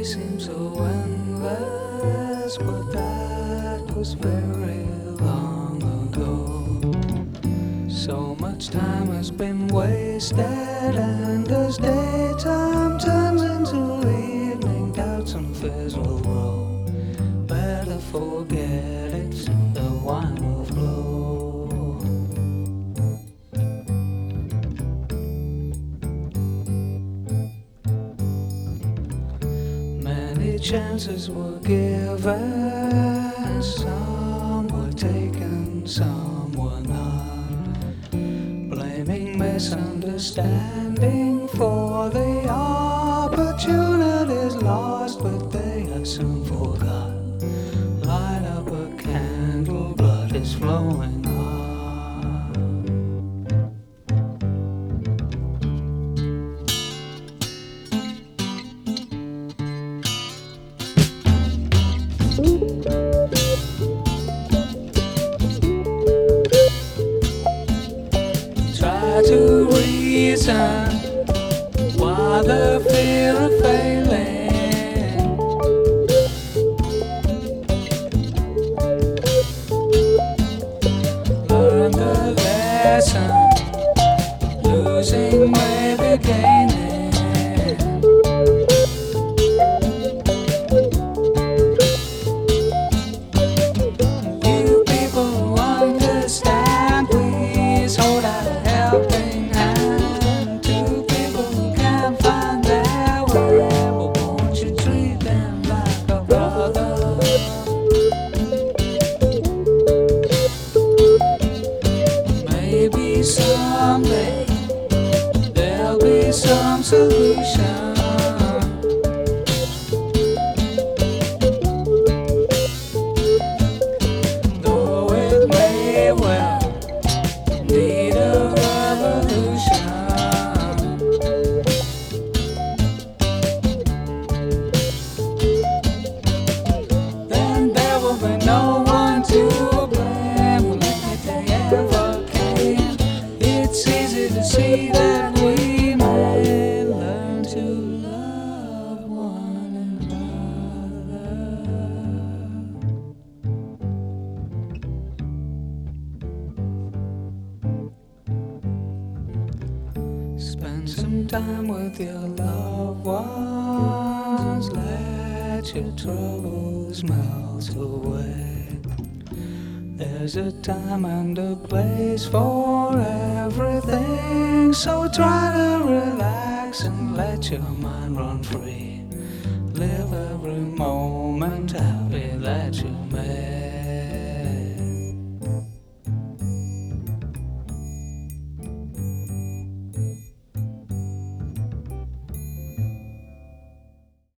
may seem so endless, but that was very long ago. So much time has been wasted, and as daytime turns into evening, doubts and fears will grow. Better forget it, the wine will flow. Many chances were given, some were taken, some were not. Blaming misunderstanding for the opportunities lost, but they are soon forgot. Light up a candle, blood is flowing on. Try to reason why the fear of failing. Learn the lesson, losing may be gaining. You people who understand, please hold out a helping hand to people who can't find their way. But won't you treat them like a brother? Maybe someday there'll be some solution. Though it may well need a revolution. Then there will be no one to blame. Well, if they ever came, it's easy to see that we may learn to love one another. Spend some time with your loved ones. Let your troubles melt away. There's a time and a place for everything, so try to relax and let your mind run free. Live every moment happy that you